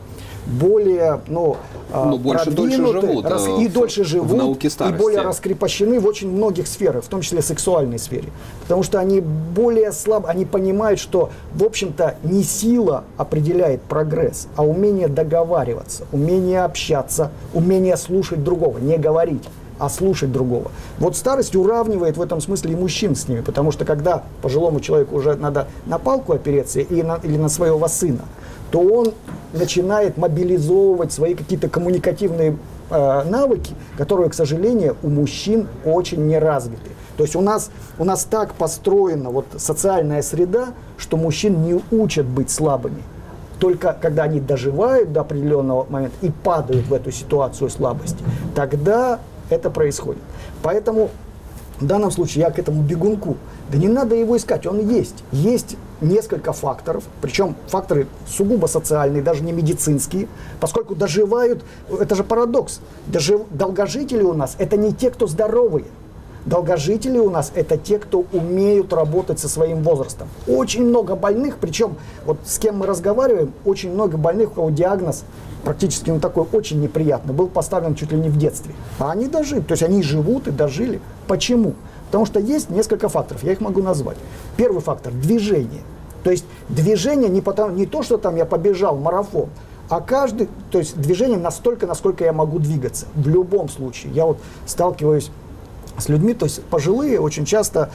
более, больше, дольше живут, и дольше живут, в науке старости, и более раскрепощены в очень многих сферах, в том числе сексуальной сфере. Потому что они более слабы, они понимают, что, в общем-то, не сила определяет прогресс, а умение договариваться, умение общаться, умение слушать другого, не говорить, а слушать другого. Вот старость уравнивает в этом смысле и мужчин с ними, потому что когда пожилому человеку уже надо на палку опереться или на своего сына, то он начинает мобилизовывать свои какие-то коммуникативные навыки, которые, к сожалению, у мужчин очень не развиты. То есть у нас так построена вот социальная среда, что мужчин не учат быть слабыми. Только когда они доживают до определенного момента и падают в эту ситуацию слабости, тогда это происходит. Поэтому в данном случае я к этому бегунку, да не надо его искать, он есть. Есть несколько факторов, причем факторы сугубо социальные, даже не медицинские, поскольку доживают, это же парадокс, долгожители у нас это не те, кто здоровые. Долгожители у нас это те, кто умеют работать со своим возрастом. Очень много больных, причем вот с кем мы разговариваем, очень много больных, у кого диагноз практически такой очень неприятный, был поставлен чуть ли не в детстве. А они дожили, то есть они живут и дожили. Почему? Потому что есть несколько факторов, я их могу назвать. Первый фактор – движение. То есть движение не то, что там я побежал марафон, а то есть движение настолько, насколько я могу двигаться. В любом случае. Я вот сталкиваюсь с людьми, то есть пожилые очень часто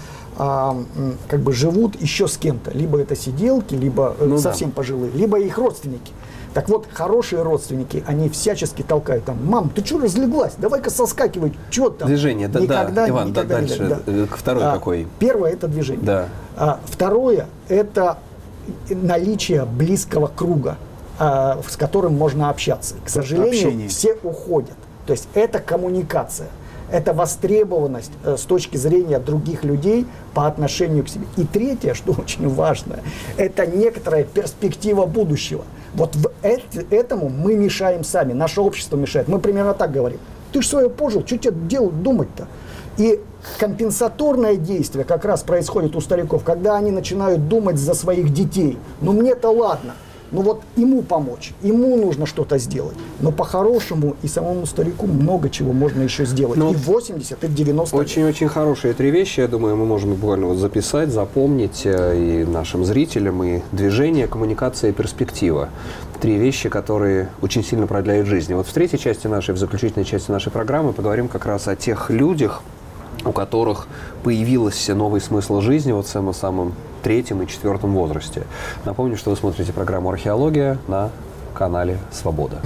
живут еще с кем-то. Либо это сиделки, либо совсем пожилые, либо их родственники. Так вот, хорошие родственники, они всячески толкают там: мам, ты что разлеглась? Давай-ка соскакивай, что там? Движение, Иван, дальше, второй какой? Первое – это движение. Да. Второе – это наличие близкого круга, с которым можно общаться. К сожалению, все уходят. То есть это коммуникация. Это востребованность с точки зрения других людей по отношению к себе. И третье, что очень важно, это некоторая перспектива будущего. Вот этому мы мешаем сами, наше общество мешает. Мы примерно так говорим. Ты же свое пожил, что тебе думать-то? И компенсаторное действие как раз происходит у стариков, когда они начинают думать за своих детей. Ну мне-то ладно, ну вот ему помочь, ему нужно что-то сделать. Но по-хорошему и самому старику много чего можно еще сделать. И в 80, и в 90. Очень-очень хорошие 3 вещи, я думаю, мы можем буквально вот записать, запомнить и нашим зрителям, и движение, коммуникация и перспектива. 3 вещи, которые очень сильно продляют жизнь. И вот в третьей части в заключительной части нашей программы поговорим как раз о тех людях, у которых появился новый смысл жизни вот в самом 3-м и 4-м возрасте. Напомню, что вы смотрите программу «Археология» на канале «Свобода».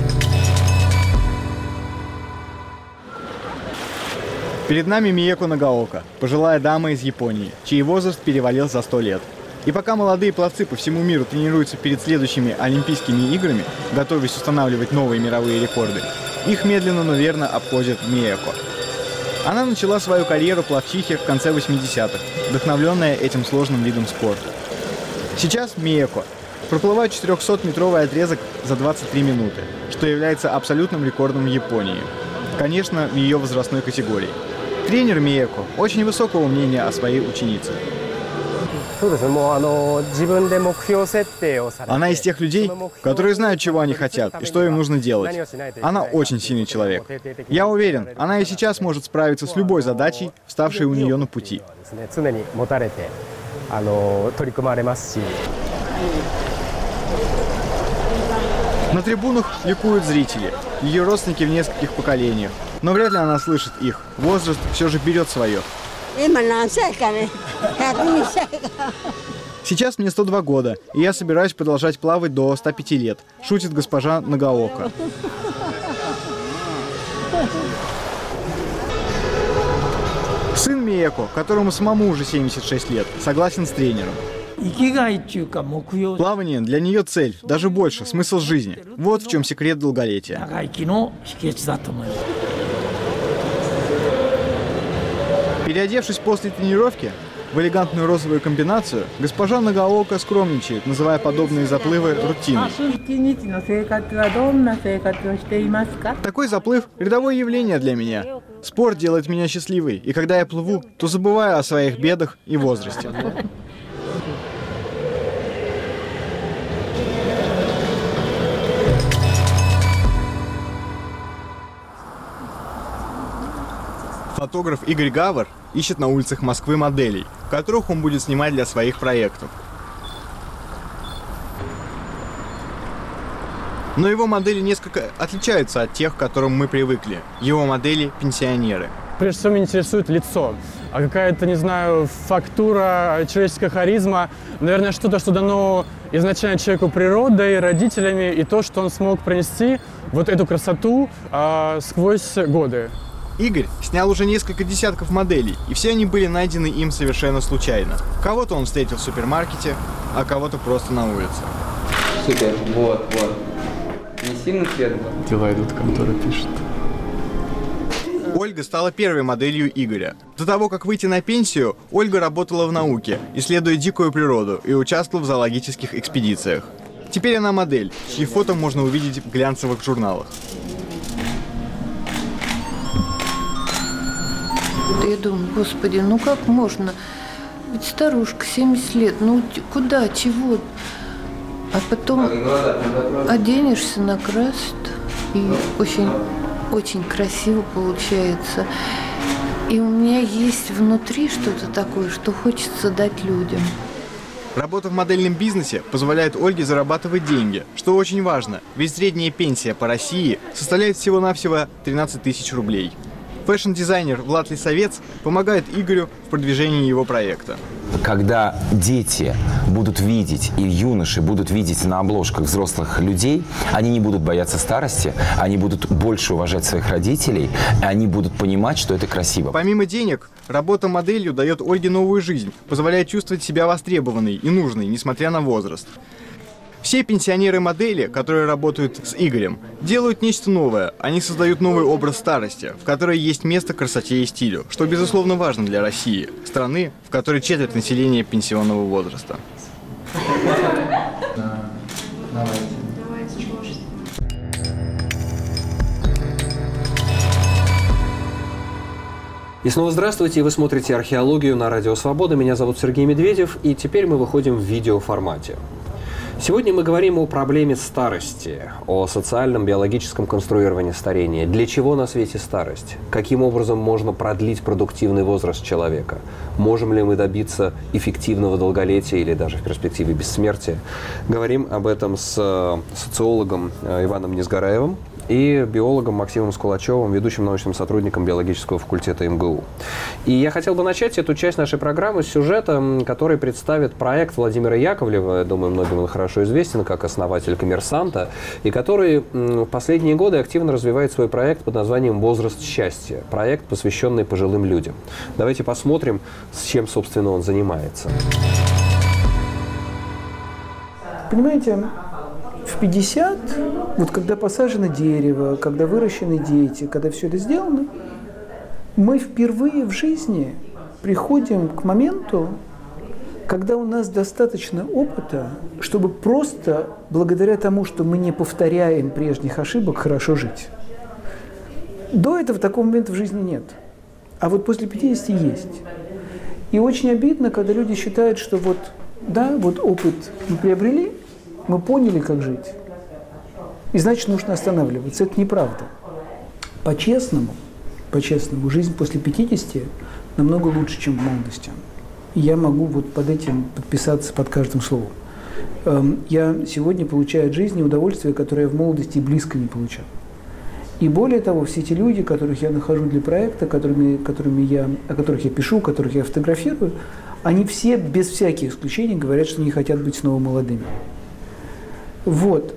Перед нами Миеко Нагаока, пожилая дама из Японии, чей возраст перевалил за 100 лет. И пока молодые пловцы по всему миру тренируются перед следующими Олимпийскими играми, готовясь устанавливать новые мировые рекорды, их медленно, но верно обходит Миеко. Она начала свою карьеру пловчихи в конце 80-х, вдохновленная этим сложным видом спорта. Сейчас Миеко проплывает 400-метровый отрезок за 23 минуты, что является абсолютным рекордом в Японии. Конечно, в ее возрастной категории. Тренер Миеко очень высокого мнения о своей ученице. Она из тех людей, которые знают, чего они хотят и что им нужно делать. Она очень сильный человек. Я уверен, она и сейчас может справиться с любой задачей, вставшей у нее на пути. На трибунах ликуют зрители, ее родственники в нескольких поколениях. Но вряд ли она слышит их. Возраст все же берет свое. Сейчас мне 102 года, и я собираюсь продолжать плавать до 105 лет, шутит госпожа Нагаока. Сын Миеко, которому самому уже 76 лет, согласен с тренером. Плавание для нее цель, даже больше, смысл жизни. Вот в чем секрет долголетия. Переодевшись после тренировки в элегантную розовую комбинацию, госпожа Нагаока скромничает, называя подобные заплывы рутиной. Такой заплыв – рядовое явление для меня. Спорт делает меня счастливой, и когда я плыву, то забываю о своих бедах и возрасте. Фотограф Игорь Гавр ищет на улицах Москвы моделей, которых он будет снимать для своих проектов. Но его модели несколько отличаются от тех, к которым мы привыкли. Его модели – пенсионеры. Прежде всего, меня интересует лицо. А какая-то, не знаю, фактура, человеческая харизма. Наверное, что-то, что дано изначально человеку природой, родителями, и то, что он смог пронести вот эту красоту сквозь годы. Игорь снял уже несколько десятков моделей, и все они были найдены им совершенно случайно. Кого-то он встретил в супермаркете, а кого-то просто на улице. Супер, вот. Не сильно цвет? Дела идут, контора пишет. Ольга стала первой моделью Игоря. До того, как выйти на пенсию, Ольга работала в науке, исследуя дикую природу и участвовала в зоологических экспедициях. Теперь она модель, чьи фото можно увидеть в глянцевых журналах. Я думаю, господи, ну как можно? Ведь старушка, 70 лет, ну куда, чего? А потом оденешься, накрасят, и очень красиво получается. И у меня есть внутри что-то такое, что хочется дать людям. Работа в модельном бизнесе позволяет Ольге зарабатывать деньги, что очень важно, ведь средняя пенсия по России составляет всего-навсего 13 тысяч рублей. Фэшн-дизайнер Влад Лисовец помогает Игорю в продвижении его проекта. Когда дети будут видеть, и юноши будут видеть на обложках взрослых людей, они не будут бояться старости, они будут больше уважать своих родителей, и они будут понимать, что это красиво. Помимо денег, работа моделью дает Ольге новую жизнь, позволяет чувствовать себя востребованной и нужной, несмотря на возраст. Все пенсионеры-модели, которые работают с Игорем, делают нечто новое. Они создают новый образ старости, в которой есть место красоте и стилю, что, безусловно, важно для России, страны, в которой четверть населения пенсионного возраста. И снова здравствуйте, вы смотрите «Археологию» на Радио Свобода. Меня зовут Сергей Медведев, и теперь мы выходим в видеоформате. Сегодня мы говорим о проблеме старости, о социальном биологическом конструировании старения. Для чего на свете старость? Каким образом можно продлить продуктивный возраст человека? Можем ли мы добиться эффективного долголетия или даже в перспективе бессмертия? Говорим об этом с социологом Иваном Низгараевым и биологом Максимом Скулачевым, ведущим научным сотрудником биологического факультета МГУ. И я хотел бы начать эту часть нашей программы с сюжета, который представит проект Владимира Яковлева, я думаю, многим он хорошо известен как основатель «Коммерсанта», и который в последние годы активно развивает свой проект под названием «Возраст счастья», проект, посвященный пожилым людям. Давайте посмотрим, с чем, собственно, он занимается. Понимаете, в 50, вот когда посажено дерево, когда выращены дети, когда все это сделано, мы впервые в жизни приходим к моменту, когда у нас достаточно опыта, чтобы просто благодаря тому, что мы не повторяем прежних ошибок, хорошо жить. До этого такого момента в жизни нет. А вот после 50 есть. И очень обидно, когда люди считают, что вот, да, вот опыт мы приобрели, мы поняли, как жить, и значит, нужно останавливаться. Это неправда. По-честному, жизнь после 50 намного лучше, чем в молодости. И я могу вот под этим подписаться под каждым словом. Я сегодня получаю от жизни удовольствие, которое я в молодости близко не получал. И более того, все эти люди, которых я нахожу для проекта, о которых я пишу, которых я фотографирую, они все без всяких исключений говорят, что не хотят быть снова молодыми. Вот.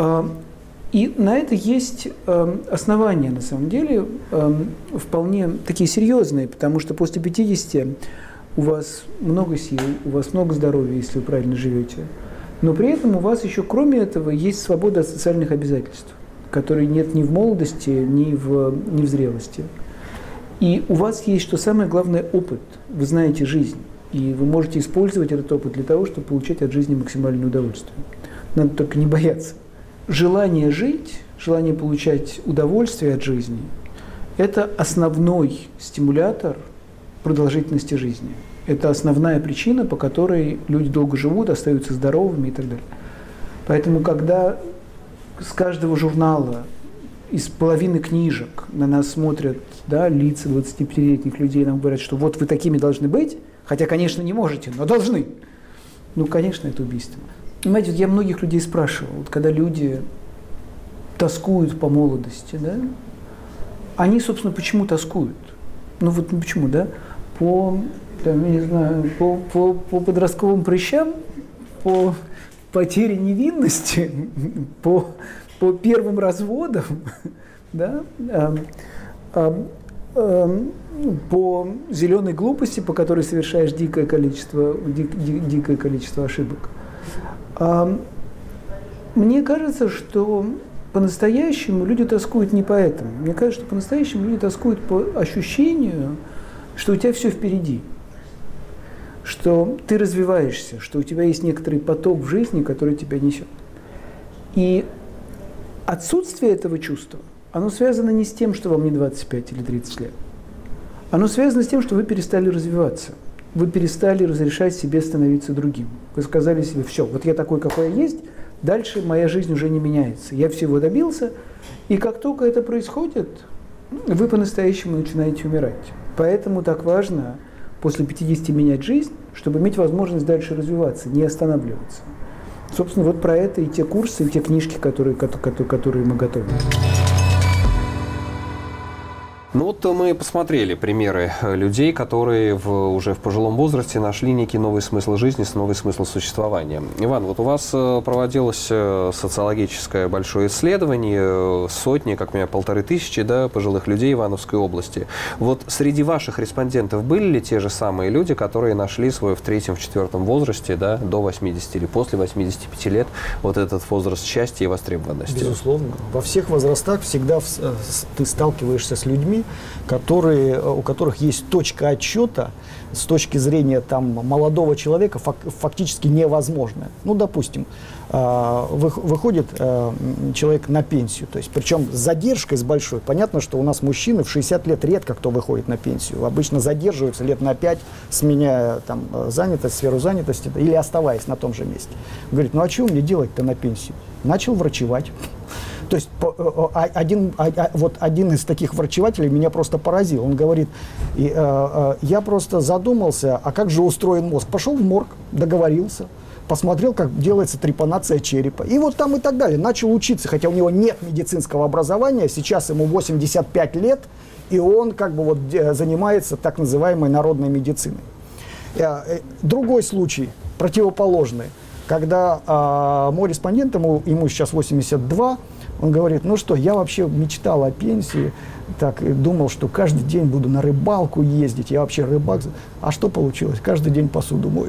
И на это есть основания, на самом деле, вполне такие серьезные, потому что после 50 у вас много сил, у вас много здоровья, если вы правильно живете, но при этом у вас еще, кроме этого, есть свобода от социальных обязательств, которой нет ни в молодости, ни в зрелости. И у вас есть, что самое главное, опыт. Вы знаете жизнь, и вы можете использовать этот опыт для того, чтобы получать от жизни максимальное удовольствие. Надо только не бояться. Желание жить, желание получать удовольствие от жизни – это основной стимулятор продолжительности жизни. Это основная причина, по которой люди долго живут, остаются здоровыми и так далее. Поэтому, когда с каждого журнала, из половины книжек на нас смотрят, да, лица 25-летних людей, нам говорят, что вот вы такими должны быть, хотя, конечно, не можете, но должны. Ну, конечно, это убийство. Понимаете, я многих людей спрашивал, вот когда люди тоскуют по молодости, да, они, собственно, почему тоскуют? Ну вот почему, да? По подростковым прыщам, по потере невинности, по первым разводам, да, по зеленой глупости, по которой совершаешь дикое количество ошибок. Мне кажется, что по-настоящему люди тоскуют не по этому. Мне кажется, что по-настоящему люди тоскуют по ощущению, что у тебя все впереди, что ты развиваешься, что у тебя есть некоторый поток в жизни, который тебя несет. И отсутствие этого чувства, оно связано не с тем, что вам не 25 или 30 лет. Оно связано с тем, что вы перестали развиваться. Вы перестали разрешать себе становиться другим. Вы сказали себе: все, вот я такой, какой я есть, дальше моя жизнь уже не меняется. Я всего добился, и как только это происходит, вы по-настоящему начинаете умирать. Поэтому так важно после 50 менять жизнь, чтобы иметь возможность дальше развиваться, не останавливаться. Собственно, вот про это и те курсы, и те книжки, которые мы готовим. Ну вот мы посмотрели примеры людей, которые уже в пожилом возрасте нашли некий новый смысл жизни, новый смысл существования. Иван, вот у вас проводилось социологическое большое исследование, сотни, как меня, 1500, да, пожилых людей Ивановской области. Вот среди ваших респондентов были ли те же самые люди, которые нашли свой в 3-4 возрасте, да, до 80 или после 85 лет, вот этот возраст счастья и востребованности? Безусловно. Во всех возрастах всегда ты сталкиваешься с людьми, у которых есть точка отсчета с точки зрения там, молодого человека фактически невозможная. Ну, допустим, выходит человек на пенсию, то есть, причем с задержкой с большой. Понятно, что у нас мужчины в 60 лет редко кто выходит на пенсию. Обычно задерживаются лет на 5, сменяя там, занятость, сферу занятости или оставаясь на том же месте. Говорит, ну а что мне делать-то на пенсию? Начал врачевать. То есть один из таких врачевателей меня просто поразил. Он говорит, я просто задумался, а как же устроен мозг? Пошел в морг, договорился, посмотрел, как делается трепанация черепа. И вот там и так далее. Начал учиться, хотя у него нет медицинского образования, сейчас ему 85 лет, и он как бы вот занимается так называемой народной медициной. Другой случай, противоположный, когда мой респондент, ему сейчас 82, он говорит, ну что, я вообще мечтал о пенсии, так, думал, что каждый день буду на рыбалку ездить, я вообще рыбак. А что получилось? Каждый день посуду мою.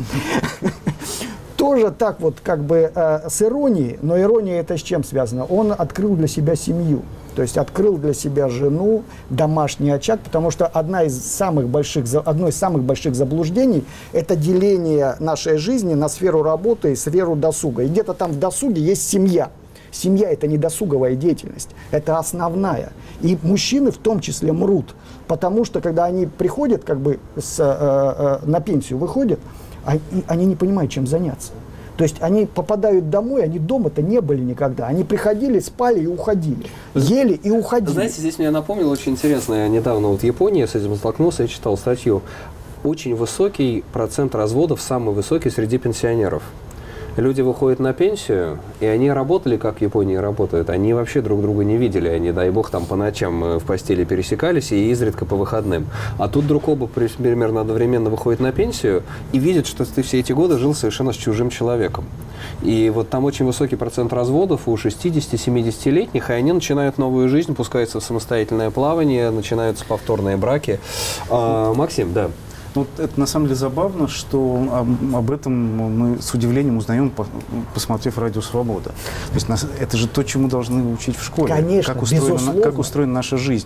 Тоже так вот как бы с иронией, но ирония это с чем связано? Он открыл для себя семью, то есть открыл для себя жену, домашний очаг, потому что одно из самых больших заблуждений – это деление нашей жизни на сферу работы и сферу досуга. И где-то там в досуге есть семья. Семья – это не досуговая деятельность, это основная. И мужчины в том числе мрут, потому что когда они приходят, как бы на пенсию выходят, они не понимают, чем заняться. То есть они попадают домой, они дома-то не были никогда. Они приходили, спали и уходили. Ели и уходили. Знаете, здесь меня напомнило очень интересно. Я недавно вот в Японии с этим столкнулся, я читал статью. Очень высокий процент разводов, самый высокий среди пенсионеров. Люди выходят на пенсию, и они работали, как в Японии работают. Они вообще друг друга не видели. Они, дай бог, там по ночам в постели пересекались и изредка по выходным. А тут вдруг оба примерно одновременно выходят на пенсию и видят, что ты все эти годы жил совершенно с чужим человеком. И вот там очень высокий процент разводов у 60-70-летних, и они начинают новую жизнь, пускаются в самостоятельное плавание, начинаются повторные браки. Максим, да. Вот это на самом деле забавно, что об этом мы с удивлением узнаем, посмотрев «Радио Свобода». То есть это же то, чему должны учить в школе. Конечно, как устроена наша жизнь.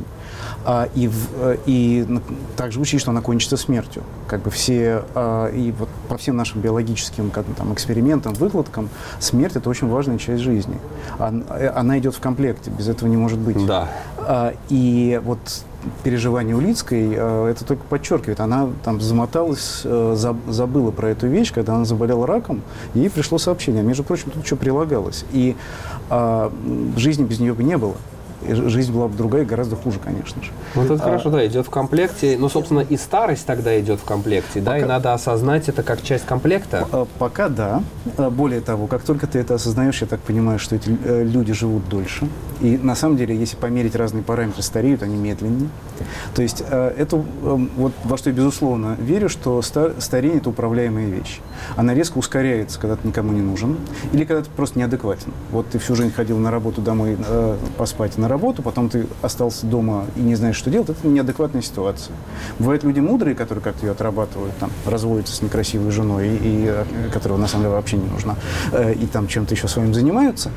И также учить, что она кончится смертью. Как бы все, и вот по всем нашим биологическим там, экспериментам, выкладкам, смерть – это очень важная часть жизни. Она идет в комплекте, без этого не может быть. Да. И вот переживание Улицкой это только подчеркивает. Она там замоталась, забыла про эту вещь, когда она заболела раком, ей пришло сообщение. Между прочим, тут что прилагалось. И жизни без нее бы не было. Жизнь была бы другая, гораздо хуже, конечно же. Вот это хорошо, да, идет в комплекте. Ну, собственно, и старость тогда идет в комплекте, да, и надо осознать это как часть комплекта. Пока да. Более того, как только ты это осознаешь, я так понимаю, что эти люди живут дольше. И на самом деле, если померить разные параметры, стареют они медленнее. То есть это вот во что я безусловно верю, что старение – это управляемая вещь. Она резко ускоряется, когда ты никому не нужен, или когда ты просто неадекватен. Вот ты всю жизнь ходил на работу, домой поспать, на работу, потом ты остался дома и не знаешь, что делать, это неадекватная ситуация. Бывают люди мудрые, которые как-то ее отрабатывают, там, разводятся с некрасивой женой, и которая на самом деле вообще не нужна, и там чем-то еще своим занимаются.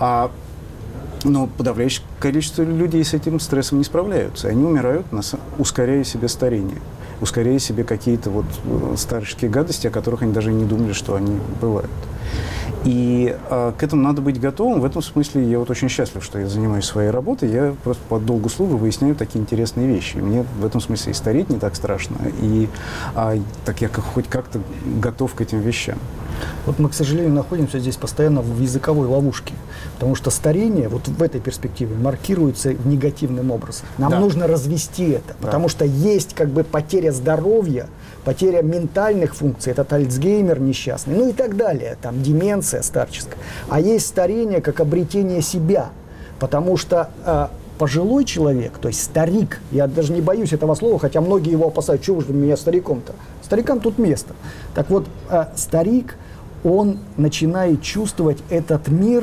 Но подавляющее количество людей с этим стрессом не справляются. Они умирают, ускоряя себе старение, ускоряя себе какие-то вот старческие гадости, о которых они даже не думали, что они бывают. И к этому надо быть готовым. В этом смысле я вот очень счастлив, что я занимаюсь своей работой. Я просто по долгу службы выясняю такие интересные вещи. И мне в этом смысле и стареть не так страшно. И так я хоть как-то готов к этим вещам. Вот мы, к сожалению, находимся здесь постоянно в языковой ловушке. Потому что старение вот в этой перспективе маркируется негативным образом. Нам нужно развести это. Потому что есть как бы потеря здоровья, потеря ментальных функций, этот Альцгеймер несчастный, ну и так далее, там деменция старческая. А есть старение как обретение себя, потому что пожилой человек, то есть старик, я даже не боюсь этого слова, хотя многие его опасаются, чего же меня стариком-то? Старикам тут место. Так вот, старик, он начинает чувствовать этот мир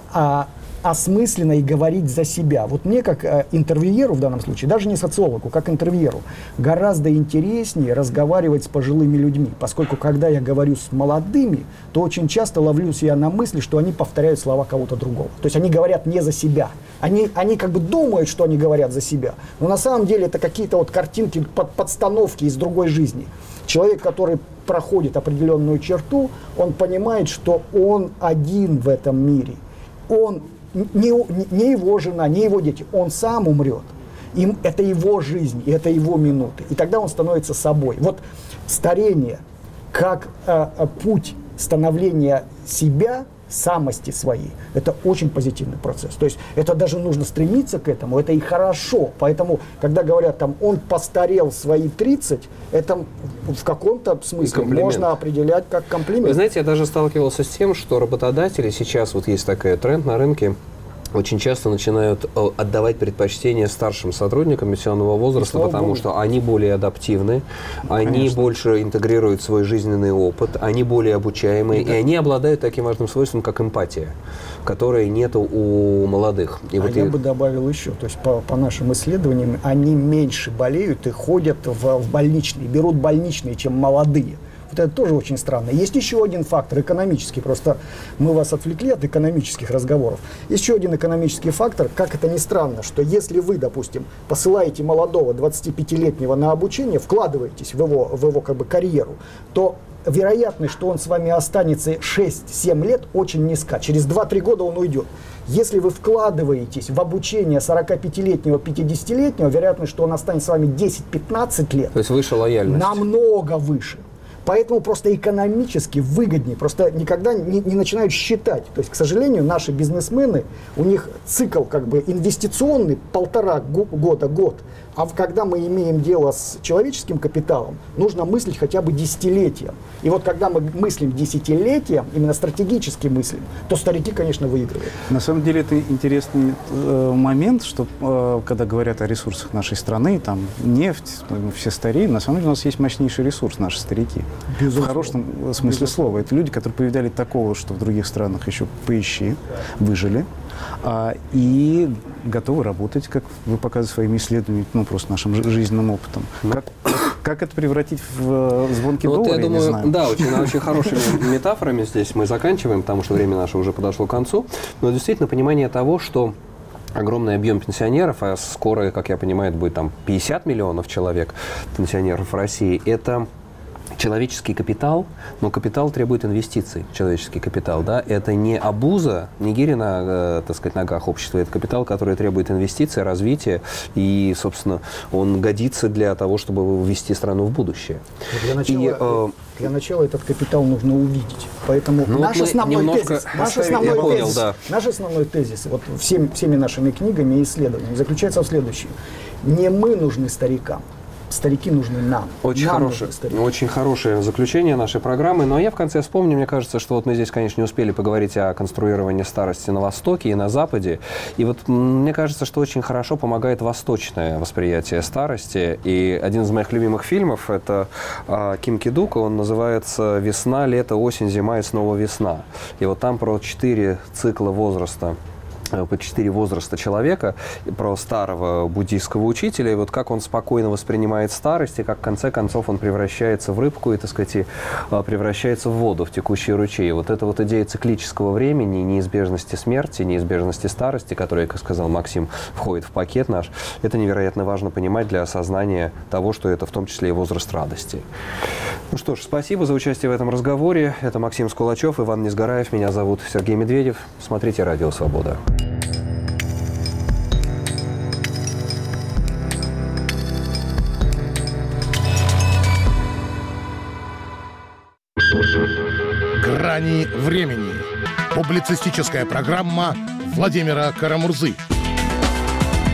осмысленно и говорить за себя. Вот мне, как интервьюеру в данном случае, даже не социологу, как интервьюеру, гораздо интереснее разговаривать с пожилыми людьми, поскольку когда я говорю с молодыми, то очень часто ловлю себя на мысли, что они повторяют слова кого-то другого. То есть они говорят не за себя. Они как бы думают, что они говорят за себя, но на самом деле это какие-то вот картинки, подстановки из другой жизни. Человек, который проходит определенную черту, он понимает, что он один в этом мире. Он не его жена, не его дети, он сам умрет. Это его жизнь, и это его минуты. И тогда он становится собой. Вот старение как путь становления себя, самости своей, это очень позитивный процесс. То есть это даже нужно стремиться к этому, это и хорошо. Поэтому, когда говорят, там, он постарел свои 30, это в каком-то смысле можно определять как комплимент. Вы знаете, я даже сталкивался с тем, что работодатели сейчас, вот есть такой тренд на рынке, очень часто начинают отдавать предпочтение старшим сотрудникам пенсионного возраста, потому что они более адаптивны, они больше интегрируют свой жизненный опыт, они более обучаемые, и они обладают таким важным свойством, как эмпатия, которой нет у молодых. И вот я бы добавил еще, то есть по нашим исследованиям, они меньше болеют и ходят в больничные, берут больничные, чем молодые. Вот это тоже очень странно. Есть еще один фактор экономический, просто мы вас отвлекли от экономических разговоров. Еще один экономический фактор, как это ни странно, что если вы, допустим, посылаете молодого 25-летнего на обучение, вкладываетесь в его как бы карьеру, то вероятность, что он с вами останется 6-7 лет, очень низка. Через 2-3 года он уйдет. Если вы вкладываетесь в обучение 45-летнего, 50-летнего, вероятность, что он останется с вами 10-15 лет, то есть выше лояльность. Намного выше. Поэтому просто экономически выгоднее, просто никогда не начинают считать. То есть, к сожалению, наши бизнесмены, у них цикл как бы инвестиционный 1,5 года, год. А когда мы имеем дело с человеческим капиталом, нужно мыслить хотя бы десятилетием. И вот когда мы мыслим десятилетием, именно стратегически мыслим, то старики, конечно, выигрывают. На самом деле это интересный момент, что когда говорят о ресурсах нашей страны, там нефть, все стареют, на самом деле у нас есть мощнейший ресурс, наши старики. Безусловно. В хорошем смысле слова. Это люди, которые повидали такого, что в других странах еще поищи, выжили. И готовы работать, как вы показываете своими исследованиями, просто нашим жизненным опытом. Как это превратить в звонкий доллар, я думаю, не знаю. Да, очень хорошими метафорами здесь мы заканчиваем, потому что время наше уже подошло к концу. Но действительно понимание того, что огромный объем пенсионеров, а скоро, как я понимаю, это будет там 50 миллионов человек пенсионеров в России, это человеческий капитал, но капитал требует инвестиций, человеческий капитал, да, это не обуза, не гири на, так сказать, ногах общества, это капитал, который требует инвестиций, развития, и, собственно, он годится для того, чтобы ввести страну в будущее. Для начала этот капитал нужно увидеть, поэтому наш основной тезис вот всеми нашими книгами и исследованиями заключается в следующем. Не мы нужны старикам. Старики нужны нам. Очень хорошее заключение нашей программы. Но я в конце вспомню, мне кажется, что вот мы здесь, конечно, не успели поговорить о конструировании старости на Востоке и на Западе. И вот мне кажется, что очень хорошо помогает восточное восприятие старости. И один из моих любимых фильмов – это Ким Ки-дук. Он называется «Весна, лето, осень, зима и снова весна». И вот там про 4 цикла возраста. По 4 возраста человека, про старого буддийского учителя, и вот как он спокойно воспринимает старость, и как в конце концов он превращается в рыбку, и, так сказать, и превращается в воду, в текущий ручей. И вот эта вот идея циклического времени, неизбежности смерти, неизбежности старости, которая, как сказал Максим, входит в пакет наш, это невероятно важно понимать для осознания того, что это в том числе и возраст радости. Ну что ж, спасибо за участие в этом разговоре. Это Максим Скулачев, Иван Низгараев, меня зовут Сергей Медведев. Смотрите «Радио Свобода». «Грани времени». Публицистическая программа Владимира Карамурзы.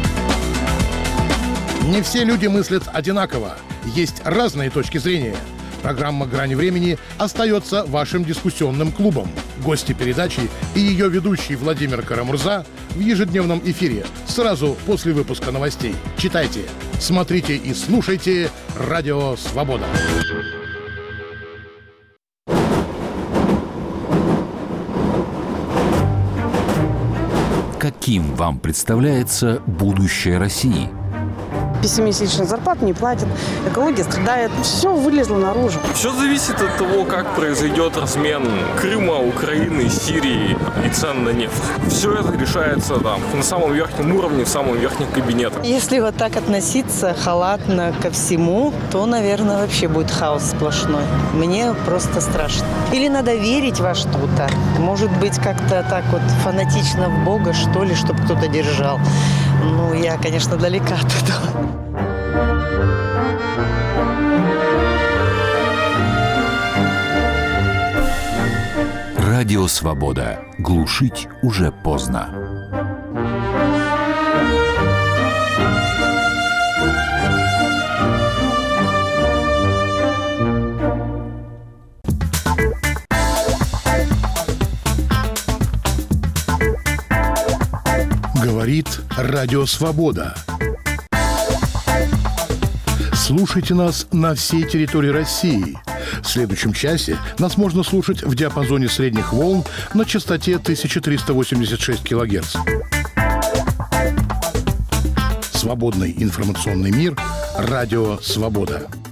Не все люди мыслят одинаково. Есть разные точки зрения. Программа «Грани времени» остается вашим дискуссионным клубом. Гости передачи и ее ведущий Владимир Карамурза в ежедневном эфире сразу после выпуска новостей. Читайте, смотрите и слушайте «Радио Свобода». Каким вам представляется будущее России? 5-месячных зарплат не платят, экология страдает, все вылезло наружу. Все зависит от того, как произойдет размен Крыма, Украины, Сирии и цен на нефть. Все это решается там на самом верхнем уровне, в самом верхнем кабинете. Если вот так относиться халатно ко всему, то, наверное, вообще будет хаос сплошной. Мне просто страшно. Или надо верить во что-то. Может быть, как-то так вот фанатично в Бога, что ли, чтобы кто-то держал. Ну, я, конечно, далека от этого. Радио Свобода. Глушить уже поздно. Говорит Радио Свобода. Слушайте нас на всей территории России. В следующем часе нас можно слушать в диапазоне средних волн на частоте 1386 кГц. Свободный информационный мир. Радио Свобода.